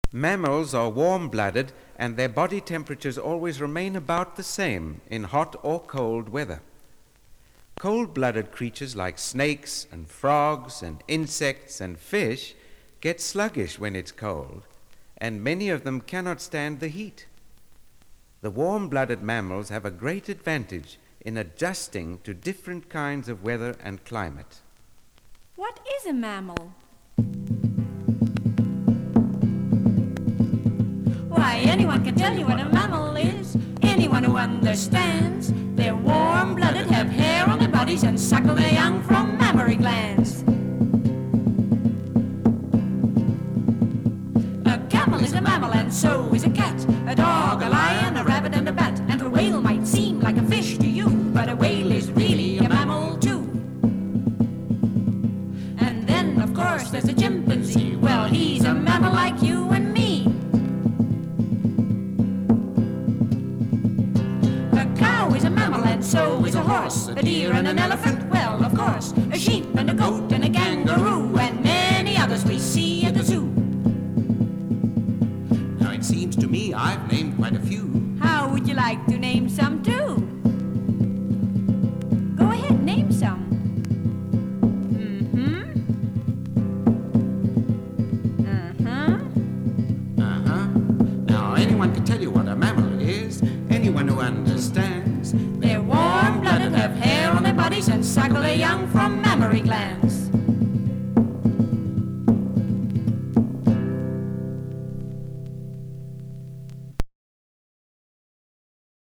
Mammals are warm-blooded and their body temperatures always remain about the same in hot or cold weather. Cold-blooded creatures like snakes and frogs and insects and fish get sluggish when it's cold, and many of them cannot stand the heat. The warm-blooded mammals have a great advantage in adjusting to different kinds of weather and climate. What is a mammal? Why, anyone can tell you what a mammal is. Anyone who understands. They're warm-blooded, have hair on their bodies, and suckle their young from mammary glands. A camel is a mammal, and so is a cat. A dog, a lion, a rabbit, and a bat. And a whale might seem like a fish to you, but a whale is really a mammal too. And then, of course, there's a chimpanzee. Well, he's a mammal like you and me. So is a horse, a deer and an elephant, well, of course, a sheep and a goat and a kangaroo, and many others we see at the zoo. Now it seems to me I've named quite a few. How would you like to name some too? Go ahead, name some. Now anyone can tell you what a mammal is, anyone who understands. They're warm-blooded, have hair on their bodies, and suckle their young from